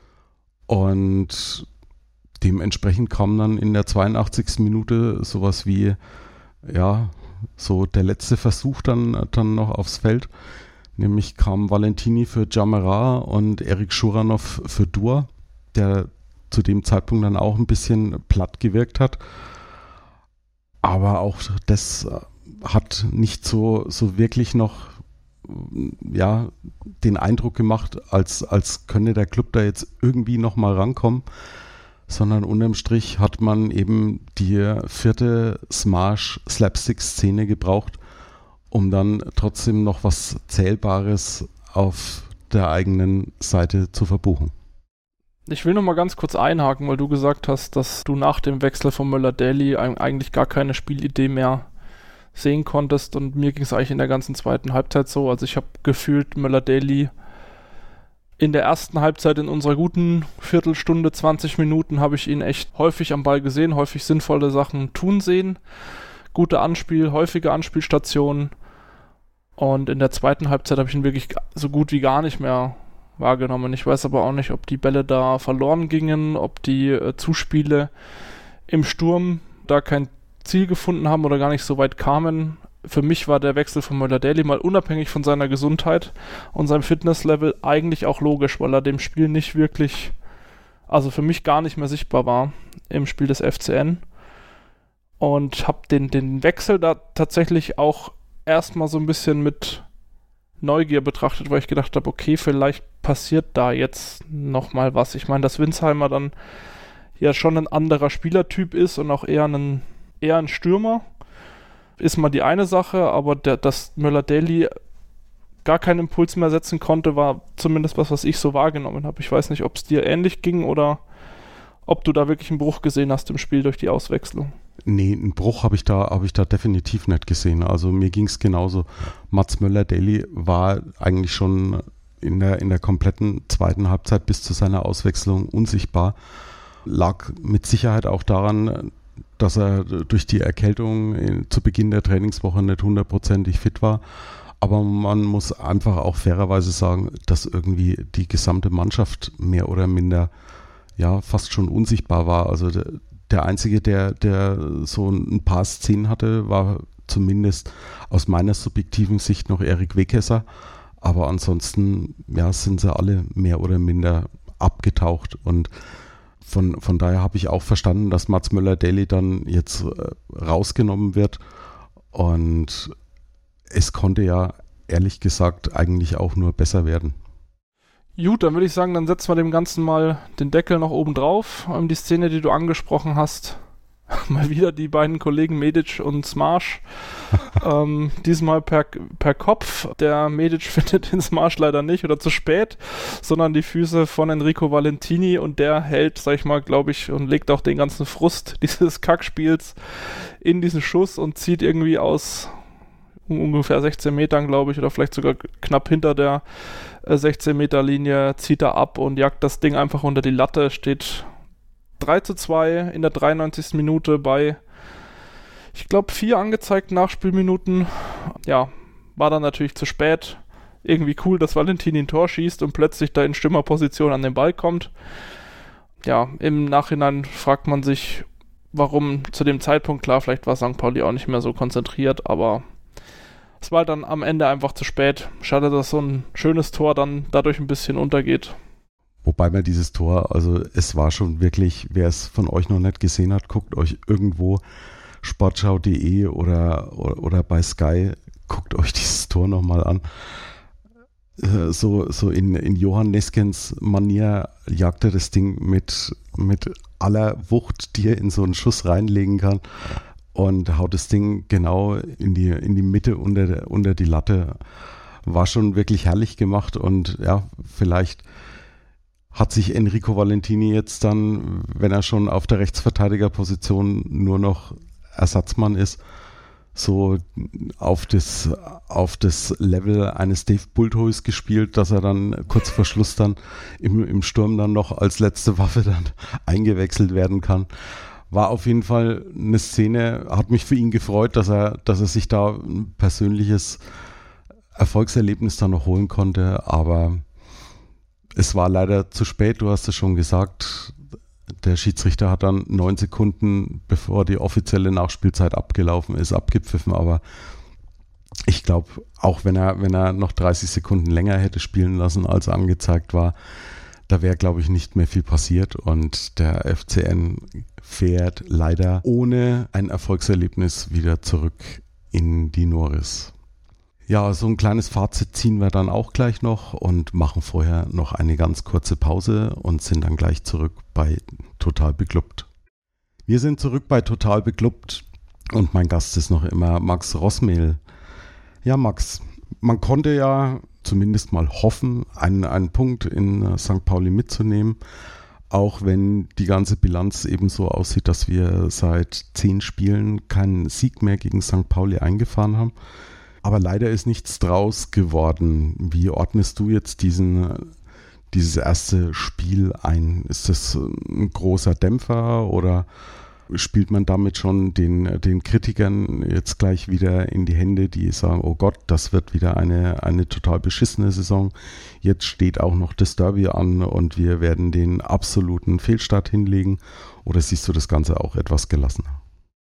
Und dementsprechend kam dann in der 82. Minute sowas wie, so der letzte Versuch dann noch aufs Feld. Nämlich kam Valentini für Jamera und Erik Schuranov für Dua, der zu dem Zeitpunkt dann auch ein bisschen platt gewirkt hat. Aber auch das hat nicht so wirklich noch den Eindruck gemacht, als könne der Club da jetzt irgendwie nochmal rankommen, sondern unterm Strich hat man eben die 4. Smash-Slapstick-Szene gebraucht, um dann trotzdem noch was Zählbares auf der eigenen Seite zu verbuchen. Ich will noch mal ganz kurz einhaken, weil du gesagt hast, dass du nach dem Wechsel von Möller-Daly eigentlich gar keine Spielidee mehr sehen konntest, und mir ging es eigentlich in der ganzen zweiten Halbzeit so. Also ich habe gefühlt Möller-Daly in der ersten Halbzeit, in unserer guten Viertelstunde, 20 Minuten, habe ich ihn echt häufig am Ball gesehen, häufig sinnvolle Sachen tun sehen, gute häufige Anspielstationen, und in der zweiten Halbzeit habe ich ihn wirklich so gut wie gar nicht mehr wahrgenommen. Ich weiß aber auch nicht, ob die Bälle da verloren gingen, ob die Zuspiele im Sturm da kein Ziel gefunden haben oder gar nicht so weit kamen. Für mich war der Wechsel von Möller-Daly mal unabhängig von seiner Gesundheit und seinem Fitnesslevel eigentlich auch logisch, weil er dem Spiel nicht wirklich, also für mich gar nicht mehr sichtbar war im Spiel des FCN. Und habe den Wechsel da tatsächlich auch erstmal so ein bisschen mit Neugier betrachtet, weil ich gedacht habe, okay, vielleicht passiert da jetzt nochmal was. Ich meine, dass Winsheimer dann ja schon ein anderer Spielertyp ist und auch eher ein Stürmer, ist mal die eine Sache, aber dass Möller-Daly gar keinen Impuls mehr setzen konnte, war zumindest was ich so wahrgenommen habe. Ich weiß nicht, ob es dir ähnlich ging oder ob du da wirklich einen Bruch gesehen hast im Spiel durch die Auswechslung. Nee, einen Bruch habe ich da definitiv nicht gesehen. Also mir ging es genauso. Mats Möller-Daly war eigentlich schon in der kompletten zweiten Halbzeit bis zu seiner Auswechslung unsichtbar. Lag mit Sicherheit auch daran, dass er durch die Erkältung zu Beginn der Trainingswoche nicht 100%ig fit war. Aber man muss einfach auch fairerweise sagen, dass irgendwie die gesamte Mannschaft mehr oder minder ja fast schon unsichtbar war. Also der Einzige, der so ein paar Szenen hatte, war zumindest aus meiner subjektiven Sicht noch Erik Wekesser. Aber ansonsten ja, sind sie alle mehr oder minder abgetaucht. Und von daher habe ich auch verstanden, dass Mats Möller-Daly dann jetzt rausgenommen wird. Und es konnte ja ehrlich gesagt eigentlich auch nur besser werden. Gut, dann würde ich sagen, dann setzen wir dem Ganzen mal den Deckel noch oben drauf. Die Szene, die du angesprochen hast, mal wieder die beiden Kollegen Medic und Smarsh. Diesmal per Kopf. Der Medic findet den Smarsh leider nicht oder zu spät, sondern die Füße von Enrico Valentini und der hält, sag ich mal, glaube ich, und legt auch den ganzen Frust dieses Kackspiels in diesen Schuss und zieht irgendwie aus ungefähr 16 Metern, glaube ich, oder vielleicht sogar knapp hinter der 16-Meter-Linie, zieht er ab und jagt das Ding einfach unter die Latte, steht 3:2 in der 93. Minute bei, ich glaube, 4 angezeigten Nachspielminuten. Ja, war dann natürlich zu spät. Irgendwie cool, dass Valentini ein Tor schießt und plötzlich da in Stürmerposition an den Ball kommt. Ja, im Nachhinein fragt man sich, warum zu dem Zeitpunkt, klar, vielleicht war St. Pauli auch nicht mehr so konzentriert, aber es war dann am Ende einfach zu spät. Schade, dass so ein schönes Tor dann dadurch ein bisschen untergeht. Wobei man dieses Tor, also es war schon wirklich, wer es von euch noch nicht gesehen hat, guckt euch irgendwo sportschau.de oder bei Sky, guckt euch dieses Tor nochmal an. So in Johann Neskens Manier jagt er das Ding mit aller Wucht, die er in so einen Schuss reinlegen kann. Und haut das Ding genau in die Mitte unter die Latte. War schon wirklich herrlich gemacht und ja, vielleicht hat sich Enrico Valentini jetzt dann, wenn er schon auf der Rechtsverteidigerposition nur noch Ersatzmann ist, so auf das Level eines Dave Bulthuis gespielt, dass er dann kurz vor Schluss dann im Sturm dann noch als letzte Waffe dann eingewechselt werden kann. War auf jeden Fall eine Szene, hat mich für ihn gefreut, dass er sich da ein persönliches Erfolgserlebnis dann noch holen konnte, aber es war leider zu spät, du hast es schon gesagt. Der Schiedsrichter hat dann 9 Sekunden, bevor die offizielle Nachspielzeit abgelaufen ist, abgepfiffen, aber ich glaube, auch wenn er noch 30 Sekunden länger hätte spielen lassen, als angezeigt war, da wäre, glaube ich, nicht mehr viel passiert und der FCN fährt leider ohne ein Erfolgserlebnis wieder zurück in die Noris. Ja, so ein kleines Fazit ziehen wir dann auch gleich noch und machen vorher noch eine ganz kurze Pause und sind dann gleich zurück bei Total Beklubbt. Wir sind zurück bei Total Beklubbt und mein Gast ist noch immer Max Rossmehl. Ja, Max, man konnte ja zumindest mal hoffen, einen Punkt in St. Pauli mitzunehmen, auch wenn die ganze Bilanz eben so aussieht, dass wir seit 10 Spielen keinen Sieg mehr gegen St. Pauli eingefahren haben. Aber leider ist nichts draus geworden. Wie ordnest du jetzt dieses erste Spiel ein? Ist das ein großer Dämpfer oder spielt man damit schon den Kritikern jetzt gleich wieder in die Hände, die sagen, oh Gott, das wird wieder eine total beschissene Saison. Jetzt steht auch noch das Derby an und wir werden den absoluten Fehlstart hinlegen. Oder siehst du das Ganze auch etwas gelassener?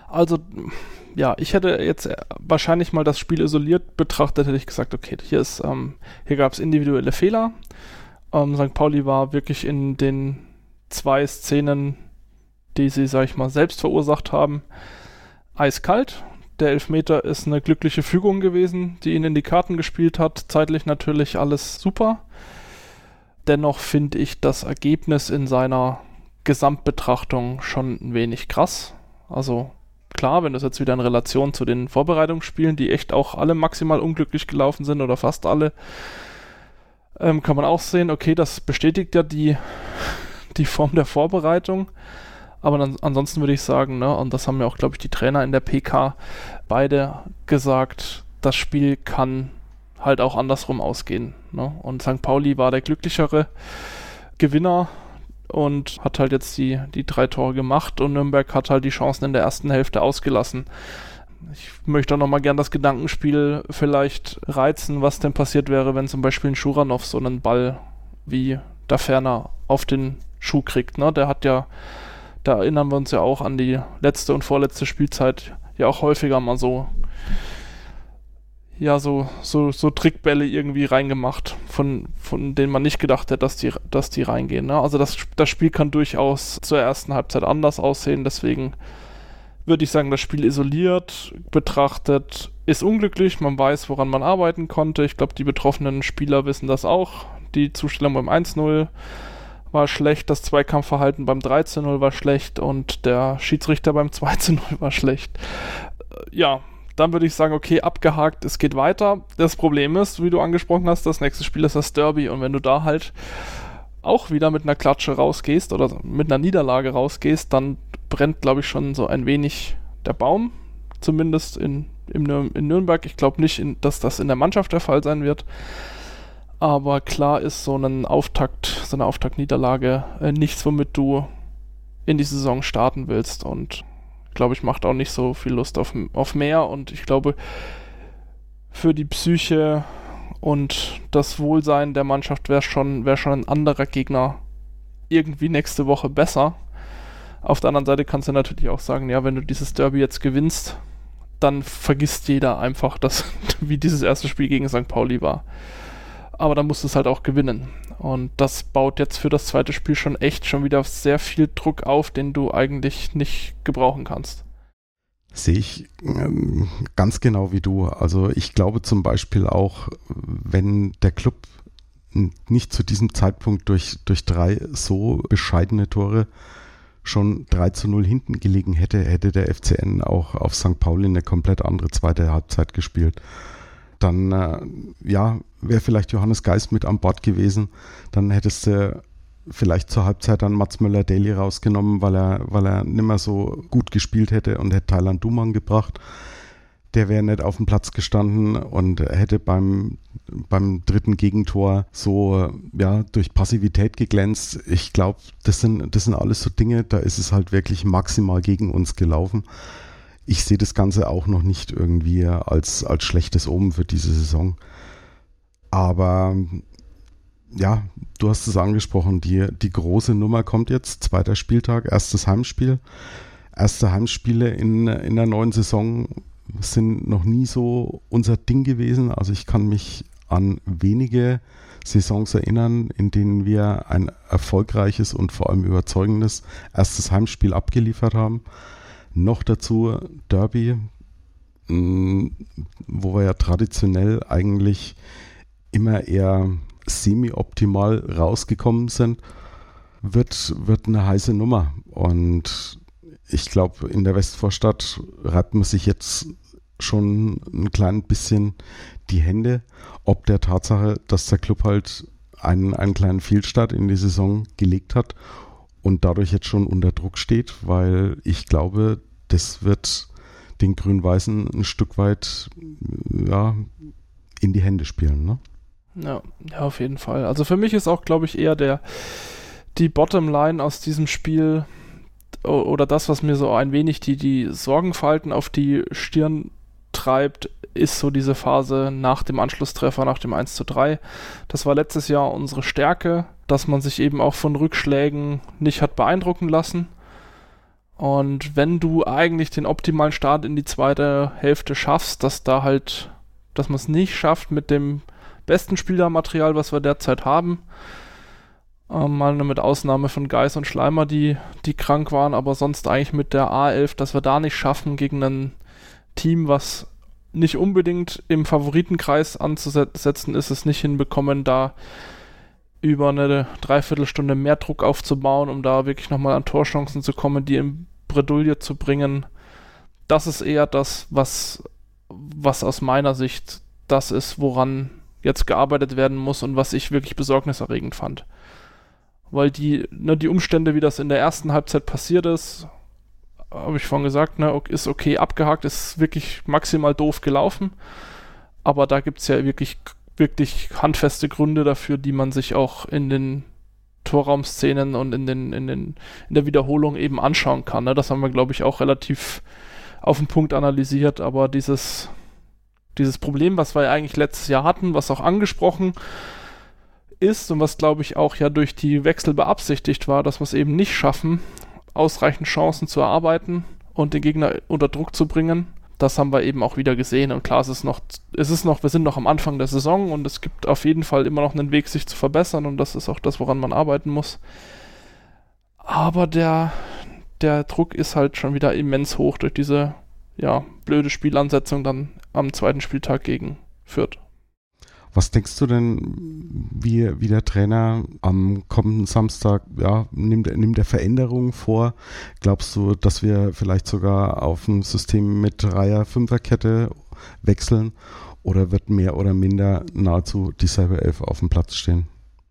Also, ja, ich hätte jetzt wahrscheinlich mal das Spiel isoliert betrachtet, hätte ich gesagt, okay, hier gab es individuelle Fehler. St. Pauli war wirklich in den 2 Szenen, die sie, sag ich mal, selbst verursacht haben, eiskalt. Der Elfmeter ist eine glückliche Fügung gewesen, die ihnen in die Karten gespielt hat. Zeitlich natürlich alles super. Dennoch finde ich das Ergebnis in seiner Gesamtbetrachtung schon ein wenig krass. Also klar, wenn das jetzt wieder in Relation zu den Vorbereitungsspielen, die echt auch alle maximal unglücklich gelaufen sind oder fast alle, kann man auch sehen, okay, das bestätigt ja die Form der Vorbereitung. Aber dann, ansonsten würde ich sagen, ne, und das haben ja auch, glaube ich, die Trainer in der PK beide gesagt, das Spiel kann halt auch andersrum ausgehen. Ne? Und St. Pauli war der glücklichere Gewinner und hat halt jetzt die 3 Tore gemacht und Nürnberg hat halt die Chancen in der ersten Hälfte ausgelassen. Ich möchte auch nochmal gern das Gedankenspiel vielleicht reizen, was denn passiert wäre, wenn zum Beispiel ein Schuranov so einen Ball wie da Ferner auf den Schuh kriegt. Ne? Der hat ja, da erinnern wir uns ja auch an die letzte und vorletzte Spielzeit, ja auch häufiger mal so Trickbälle irgendwie reingemacht, von denen man nicht gedacht hätte, dass die reingehen. Ne? Also das Spiel kann durchaus zur ersten Halbzeit anders aussehen, deswegen würde ich sagen, das Spiel isoliert betrachtet ist unglücklich, man weiß, woran man arbeiten konnte. Ich glaube, die betroffenen Spieler wissen das auch. Die Zustellung beim 1-0 war schlecht, das Zweikampfverhalten beim 3-0 war schlecht und der Schiedsrichter beim 2-0 war schlecht. Ja, dann würde ich sagen, okay, abgehakt, es geht weiter. Das Problem ist, wie du angesprochen hast, das nächste Spiel ist das Derby und wenn du da halt auch wieder mit einer Klatsche rausgehst oder mit einer Niederlage rausgehst, dann brennt, glaube ich, schon so ein wenig der Baum, zumindest in Nürnberg. Ich glaube nicht, dass das in der Mannschaft der Fall sein wird, aber klar ist so eine Auftaktniederlage nichts, womit du in die Saison starten willst und glaube ich, macht auch nicht so viel Lust auf mehr und ich glaube, für die Psyche und das Wohlsein der Mannschaft wäre schon ein anderer Gegner irgendwie nächste Woche besser. Auf der anderen Seite kannst du natürlich auch sagen, ja, wenn du dieses Derby jetzt gewinnst, dann vergisst jeder einfach, wie dieses erste Spiel gegen St. Pauli war. Aber dann musst du es halt auch gewinnen. Und das baut jetzt für das zweite Spiel schon wieder sehr viel Druck auf, den du eigentlich nicht gebrauchen kannst. Sehe ich ganz genau wie du. Also ich glaube zum Beispiel auch, wenn der Club nicht zu diesem Zeitpunkt durch 3 so bescheidene Tore schon 3-0 hinten gelegen hätte der FCN auch auf St. Pauli eine komplett andere zweite Halbzeit gespielt. Dann wäre vielleicht Johannes Geist mit an Bord gewesen. Dann hättest du vielleicht zur Halbzeit dann Mats Möller-Daly rausgenommen, weil er nicht mehr so gut gespielt hätte und hätte Thailand Duman gebracht. Der wäre nicht auf dem Platz gestanden und hätte beim 3. Gegentor so durch Passivität geglänzt. Ich glaube, das sind alles so Dinge, da ist es halt wirklich maximal gegen uns gelaufen. Ich sehe das Ganze auch noch nicht irgendwie als schlechtes Omen für diese Saison. Aber ja, du hast es angesprochen, die große Nummer kommt jetzt, 2. Spieltag, erstes Heimspiel. Erste Heimspiele in der neuen Saison sind noch nie so unser Ding gewesen. Also ich kann mich an wenige Saisons erinnern, in denen wir ein erfolgreiches und vor allem überzeugendes erstes Heimspiel abgeliefert haben. Noch dazu Derby, wo wir ja traditionell eigentlich immer eher semi-optimal rausgekommen sind, wird eine heiße Nummer. Und ich glaube, in der Westvorstadt reibt man sich jetzt schon ein klein bisschen die Hände, ob der Tatsache, dass der Club halt einen kleinen Fehlstart in die Saison gelegt hat und dadurch jetzt schon unter Druck steht, weil ich glaube, das wird den Grün-Weißen ein Stück weit in die Hände spielen, ne? Ja, auf jeden Fall. Also für mich ist auch, glaube ich, eher die Bottomline aus diesem Spiel oder das, was mir so ein wenig die Sorgenfalten auf die Stirn treibt, ist so diese Phase nach dem Anschlusstreffer, nach dem 1:3. Das war letztes Jahr unsere Stärke, dass man sich eben auch von Rückschlägen nicht hat beeindrucken lassen. Und wenn du eigentlich den optimalen Start in die zweite Hälfte schaffst, dass man es nicht schafft mit dem besten Spielermaterial, was wir derzeit haben, mal nur mit Ausnahme von Geis und Schleimer, die krank waren, aber sonst eigentlich mit der A11, dass wir da nicht schaffen gegen ein Team, was nicht unbedingt im Favoritenkreis anzusetzen ist, es nicht hinbekommen, da über eine Dreiviertelstunde mehr Druck aufzubauen, um da wirklich nochmal an Torchancen zu kommen, die in Bredouille zu bringen. Das ist eher das, was aus meiner Sicht das ist, woran jetzt gearbeitet werden muss und was ich wirklich besorgniserregend fand. Weil die Umstände, wie das in der ersten Halbzeit passiert ist, habe ich vorhin gesagt, ist okay abgehakt, ist wirklich maximal doof gelaufen. Aber da gibt es ja wirklich handfeste Gründe dafür, die man sich auch in den Torraumszenen und in der Wiederholung eben anschauen kann. Ne? Das haben wir, glaube ich, auch relativ auf den Punkt analysiert. Aber dieses Problem, was wir ja eigentlich letztes Jahr hatten, was auch angesprochen ist und was, glaube ich, auch ja durch die Wechsel beabsichtigt war, dass wir es eben nicht schaffen, ausreichend Chancen zu erarbeiten und den Gegner unter Druck zu bringen. Das haben wir eben auch wieder gesehen. Und klar, wir sind noch am Anfang der Saison und es gibt auf jeden Fall immer noch einen Weg, sich zu verbessern und das ist auch das, woran man arbeiten muss. Aber der Druck ist halt schon wieder immens hoch durch diese blöde Spielansetzung dann am zweiten Spieltag gegen Fürth. Was denkst du denn, wie der Trainer am kommenden Samstag, nimmt er Veränderungen vor? Glaubst du, dass wir vielleicht sogar auf ein System mit Dreier-Fünfer-Kette wechseln oder wird mehr oder minder nahezu dieselbe Elf auf dem Platz stehen?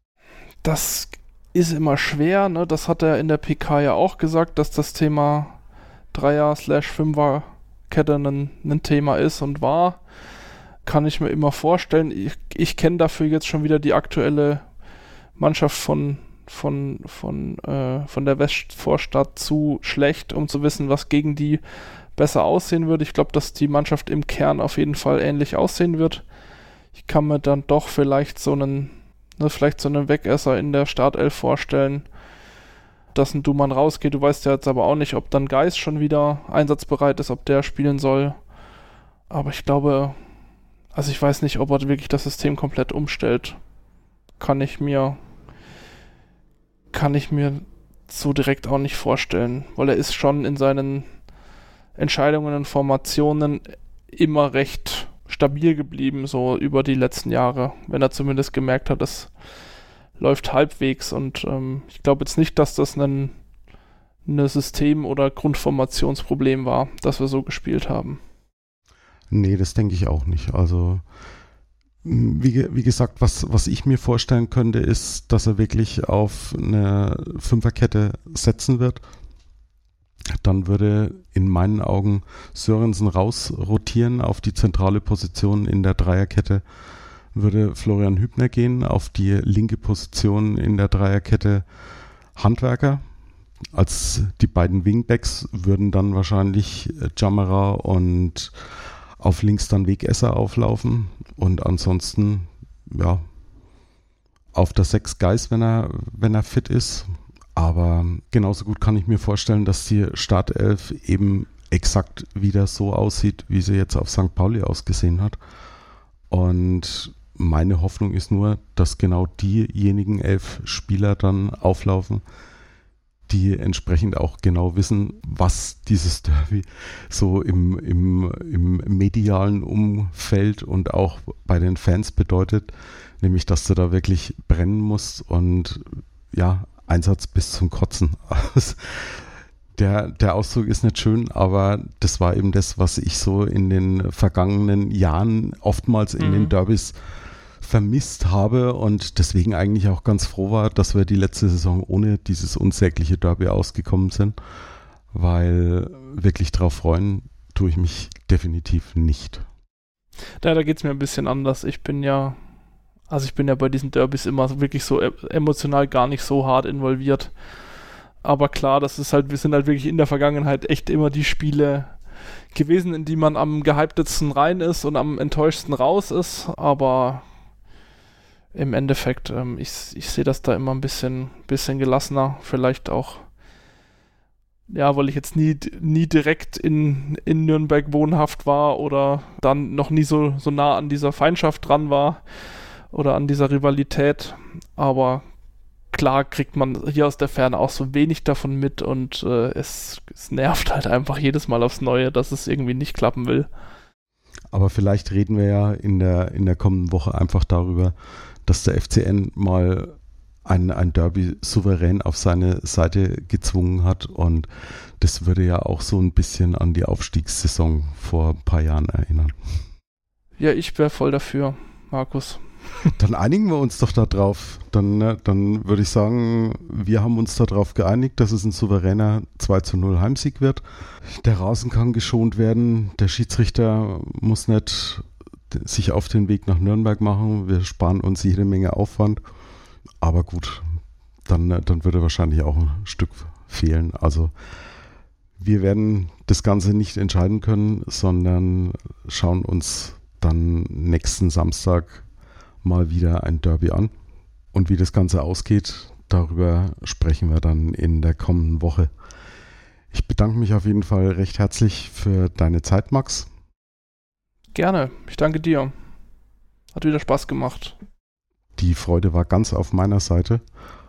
Das ist immer schwer, ne? Das hat er in der PK ja auch gesagt, dass das Thema Dreier-/Fünfer-Kette ein Thema ist und war. Kann ich mir immer vorstellen. Ich kenne dafür jetzt schon wieder die aktuelle Mannschaft von der Westvorstadt zu schlecht, um zu wissen, was gegen die besser aussehen würde. Ich glaube, dass die Mannschaft im Kern auf jeden Fall ähnlich aussehen wird. Ich kann mir dann doch vielleicht so einen Wegesser in der Startelf vorstellen, dass ein Duman rausgeht. Du weißt ja jetzt aber auch nicht, ob dann Geis schon wieder einsatzbereit ist, ob der spielen soll. Aber ich glaube, ich weiß nicht, ob er wirklich das System komplett umstellt. Kann ich mir so direkt auch nicht vorstellen, weil er ist schon in seinen Entscheidungen und Formationen immer recht stabil geblieben, so über die letzten Jahre, wenn er zumindest gemerkt hat, das läuft halbwegs und ich glaube jetzt nicht, dass das ein System- oder Grundformationsproblem war, dass wir so gespielt haben. Nee, das denke ich auch nicht. Also wie gesagt, was ich mir vorstellen könnte, ist, dass er wirklich auf eine Fünferkette setzen wird. Dann würde in meinen Augen Sörensen rausrotieren auf die zentrale Position in der Dreierkette. Würde Florian Hübner gehen auf die linke Position in der Dreierkette. Handwerker. Als die beiden Wingbacks würden dann wahrscheinlich Jammerer und auf links dann Wegesser auflaufen und ansonsten auf der 6 Geis, wenn er fit ist. Aber genauso gut kann ich mir vorstellen, dass die Startelf eben exakt wieder so aussieht, wie sie jetzt auf St. Pauli ausgesehen hat. Und meine Hoffnung ist nur, dass genau diejenigen 11 Spieler dann auflaufen, die entsprechend auch genau wissen, was dieses Derby so im medialen Umfeld und auch bei den Fans bedeutet, nämlich, dass du da wirklich brennen musst und Einsatz bis zum Kotzen. Der Ausdruck ist nicht schön, aber das war eben das, was ich so in den vergangenen Jahren oftmals in den Derbys vermisst habe und deswegen eigentlich auch ganz froh war, dass wir die letzte Saison ohne dieses unsägliche Derby ausgekommen sind, weil wirklich drauf freuen tue ich mich definitiv nicht. Ja, da geht es mir ein bisschen anders. Ich bin ja bei diesen Derbys immer wirklich so emotional gar nicht so hart involviert. Aber klar, wir sind halt wirklich in der Vergangenheit echt immer die Spiele gewesen, in die man am gehyptetsten rein ist und am enttäuschtsten raus ist, aber im Endeffekt, ich sehe das da immer ein bisschen gelassener, vielleicht auch weil ich jetzt nie direkt in Nürnberg wohnhaft war oder dann noch nie so nah an dieser Feindschaft dran war oder an dieser Rivalität. Aber klar kriegt man hier aus der Ferne auch so wenig davon mit und es nervt halt einfach jedes Mal aufs Neue, dass es irgendwie nicht klappen will. Aber vielleicht reden wir ja in der kommenden Woche einfach darüber, dass der FCN mal ein Derby souverän auf seine Seite gezwungen hat, und das würde ja auch so ein bisschen an die Aufstiegssaison vor ein paar Jahren erinnern. Ja, ich wäre voll dafür, Markus. Dann einigen wir uns doch da drauf. Dann würde ich sagen, wir haben uns darauf geeinigt, dass es ein souveräner 2:0 Heimsieg wird. Der Rasen kann geschont werden. Der Schiedsrichter muss nicht sich auf den Weg nach Nürnberg machen. Wir sparen uns jede Menge Aufwand. Aber gut, dann würde wahrscheinlich auch ein Stück fehlen. Also wir werden das Ganze nicht entscheiden können, sondern schauen uns dann nächsten Samstag mal wieder ein Derby an. Und wie das Ganze ausgeht, darüber sprechen wir dann in der kommenden Woche. Ich bedanke mich auf jeden Fall recht herzlich für deine Zeit, Max. Gerne, ich danke dir. Hat wieder Spaß gemacht. Die Freude war ganz auf meiner Seite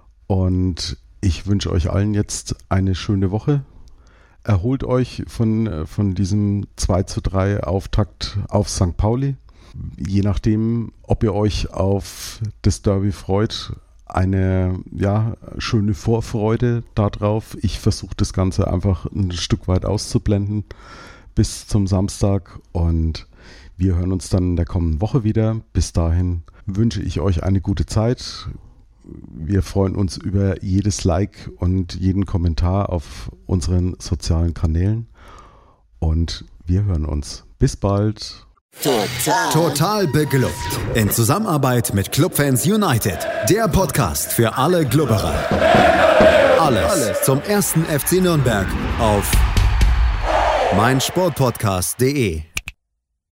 und ich wünsche euch allen jetzt eine schöne Woche. Erholt euch von diesem 2:3 Auftakt auf St. Pauli. Je nachdem, ob ihr euch auf das Derby freut, eine schöne Vorfreude darauf. Ich versuche das Ganze einfach ein Stück weit auszublenden bis zum Samstag, und wir hören uns dann in der kommenden Woche wieder. Bis dahin wünsche ich euch eine gute Zeit. Wir freuen uns über jedes Like und jeden Kommentar auf unseren sozialen Kanälen, und wir hören uns. Bis bald. Total beglückt. In Zusammenarbeit mit Clubfans United. Der Podcast für alle Glubberer. Alles zum 1. FC Nürnberg auf meinsportpodcast.de.